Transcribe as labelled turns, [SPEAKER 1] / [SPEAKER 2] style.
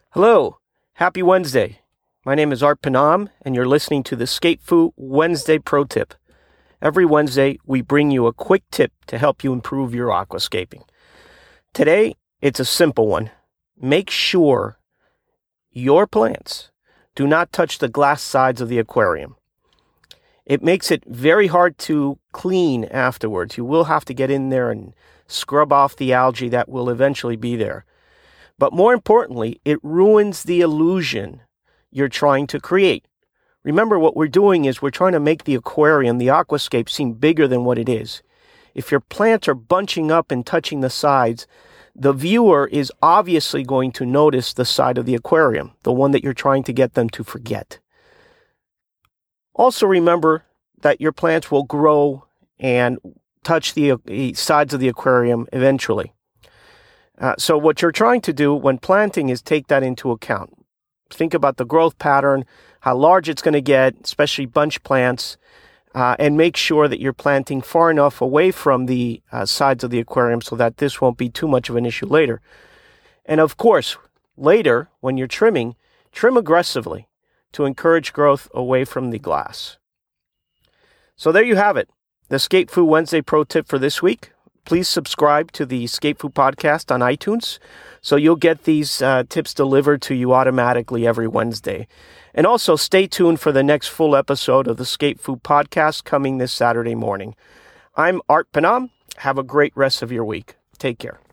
[SPEAKER 1] Hello, happy Wednesday. My name is Art Panam, and you're listening to the Scapefu Wednesday Pro Tip. Every Wednesday, we bring you a quick tip to help you improve your aquascaping. Today, it's a simple one. Make sure your plants do not touch the glass sides of the aquarium. It makes it very hard to clean afterwards. You will have to get in there and scrub off the algae that will eventually be there. But more importantly, it ruins the illusion you're trying to create. Remember, what we're doing is we're trying to make the aquarium, the aquascape, seem bigger than what it is. If your plants are bunching up and touching the sides, the viewer is obviously going to notice the side of the aquarium, the one that you're trying to get them to forget. Also remember that your plants will grow and touch the sides of the aquarium eventually. So what you're trying to do when planting is take that into account. Think about the growth pattern, how large it's going to get, especially bunch plants, and make sure that you're planting far enough away from the sides of the aquarium so that this won't be too much of an issue later. And of course, later, when you're trimming, trim aggressively to encourage growth away from the glass. So there you have it, the Scapefu Wednesday Pro Tip for this week. Please subscribe to the Scapefu podcast on iTunes so you'll get these tips delivered to you automatically every Wednesday. And also stay tuned for the next full episode of the Scapefu podcast coming this Saturday morning. I'm Art Panam. Have a great rest of your week. Take care.